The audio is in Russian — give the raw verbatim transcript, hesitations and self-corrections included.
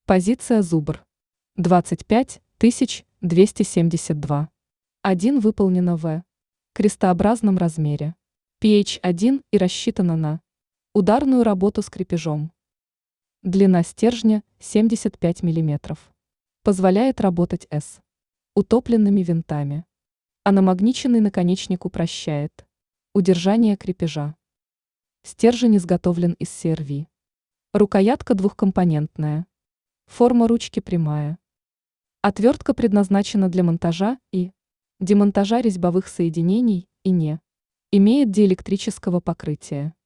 Позиция зубр. двадцать пять тысяч двести семьдесят два. один выполнено в крестообразном размере. пи эйч один и рассчитана на ударную работу с крепежом. Длина стержня семьдесят пять миллиметров. Позволяет работать с утопленными винтами. А намагниченный наконечник упрощает удержание крепежа. Стержень изготовлен из си эр ви. Рукоятка двухкомпонентная. Форма ручки прямая. Отвертка предназначена для монтажа и демонтажа резьбовых соединений и не имеет диэлектрического покрытия.